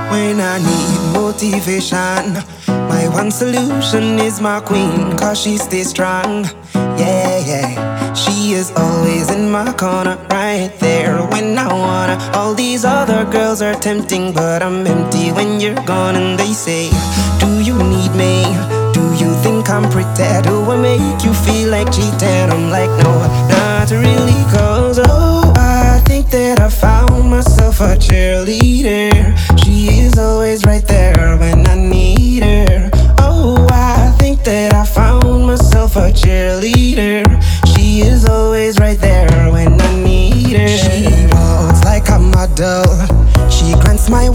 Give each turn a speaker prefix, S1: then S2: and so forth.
S1: When I need motivation, my one solution is my queen, cause she stays strong. Yeah, yeah. She is always in my corner, right there when I wanna. All these other girls are tempting, but I'm empty when you're gone. And they say, do you need me? Do you think I'm pretty? Do I make you feel like cheating? I'm like, no, not really, cause oh, I think that I found myself a cheerleader. She is always right there when I need her. Oh, I think that I found myself a cheerleader. She is always right there when I need her. She walks like a model. She grants my